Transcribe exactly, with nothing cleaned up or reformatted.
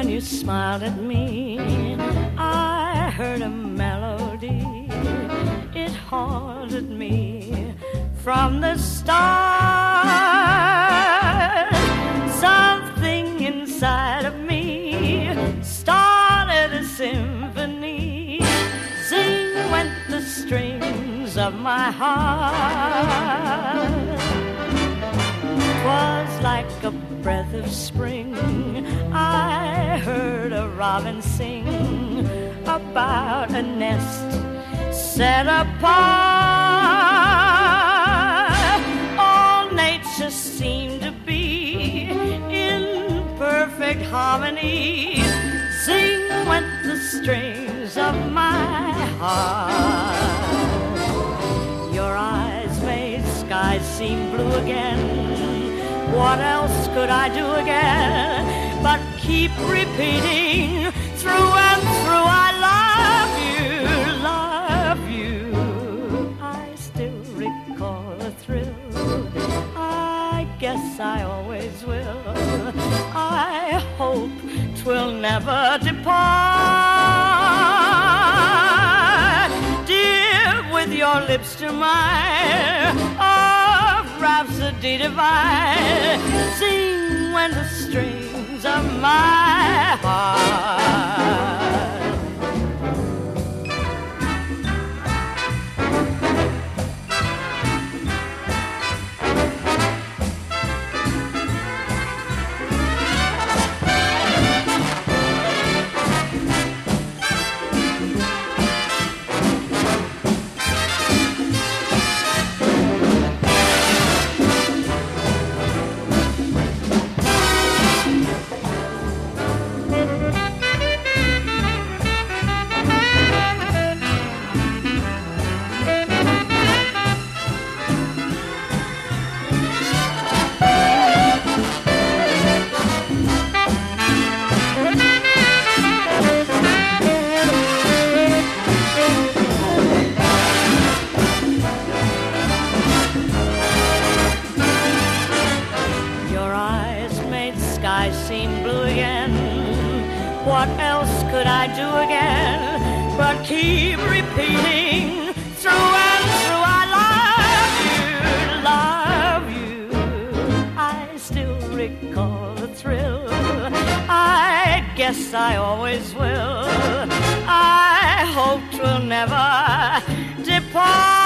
when you smiled at me, I heard a melody. It haunted me from the start. Something inside of me started a symphony. Sing went the strings of my heart. 'Twas like a breath of spring. I heard a robin sing about a nest set apart. All nature seemed to be in perfect harmony. Sing went the strings of my heart. Your eyes made skies seem blue again. What else could I do again but keep repeating through and through, I love you, love you. I still recall the thrill. I guess I always will. I hope 'twill never depart. Dear, with your lips to mine, rhapsody divine, sing when the strings of my heart. What else could I do again but keep repeating through and through, I love you, love you. I still recall the thrill. I guess I always will. I hope 'twill never depart.